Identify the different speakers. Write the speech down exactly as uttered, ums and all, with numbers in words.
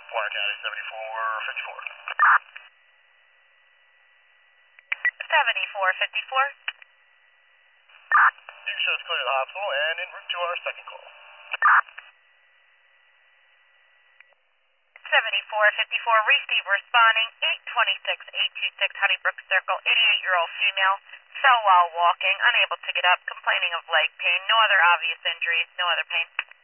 Speaker 1: Warren County, seventy-four fifty-four.
Speaker 2: seventy-four fifty-four.
Speaker 1: You can show us clear to the hospital and en route to our second call.
Speaker 2: seventy-four fifty-four, receive responding, eight twenty-six, eight twenty-six Honeybrook Circle, eighty-eight-year-old female, fell while walking, unable to get up, complaining of leg pain, no other obvious injuries, no other pain.